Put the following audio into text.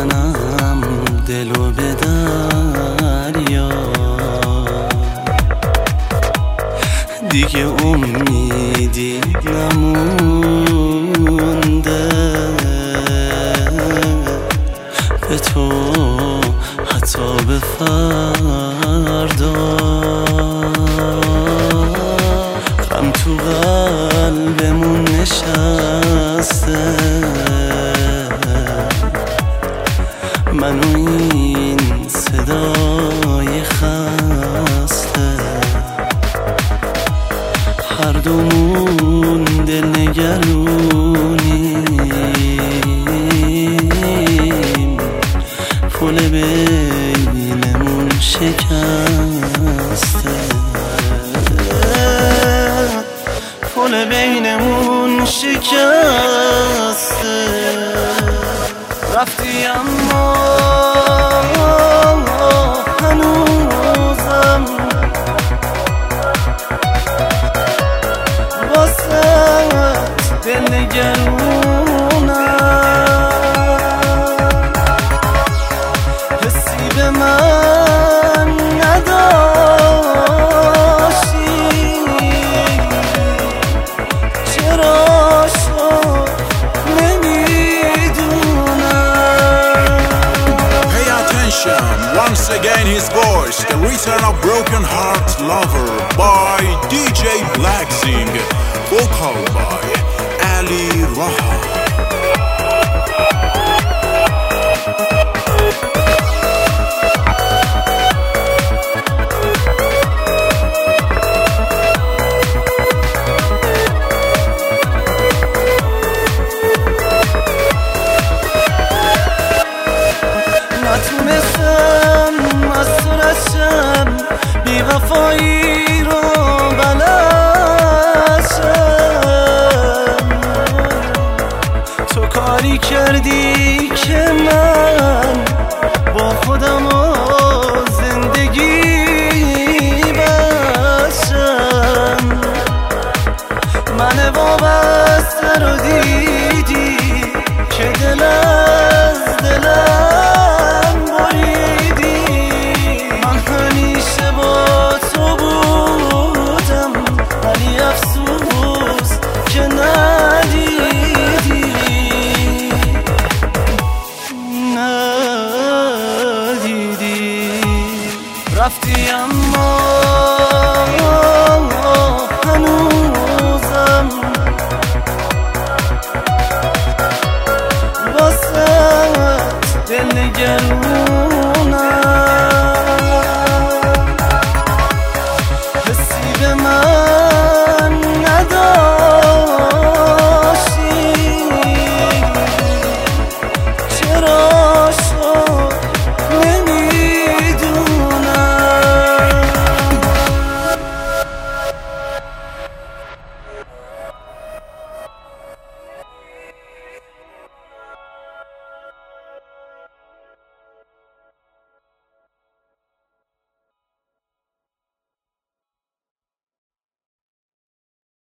میزنم دلو به دریا، دیگه امیدی نمونده به تو حتی به فردا. غم تو قلبمون نشسته، منو این صدای خسته، هر دومون دل نگرونیم، پل بینمون شکسته، پل بینمون شکسته. رفتی اما هنوزم واسه دل نگرونم، حسی به من نداشتی، چرا شد نمیدونم. Pay attention, once again his voice, the return of Broken Heart Lover by DJ Blackzing, vocal by Ali Raha. نتونستم از تو رشم بی وفایی رو بلشم، تو کاری کردی که من با خودم و زندگی بشم، من وابسته رو دیدی که دل از دلم بریدی. من همیشه با تو بودم ولی افسوس که ندیدی، رفتی اما هنوزم واسه دل نگرونم.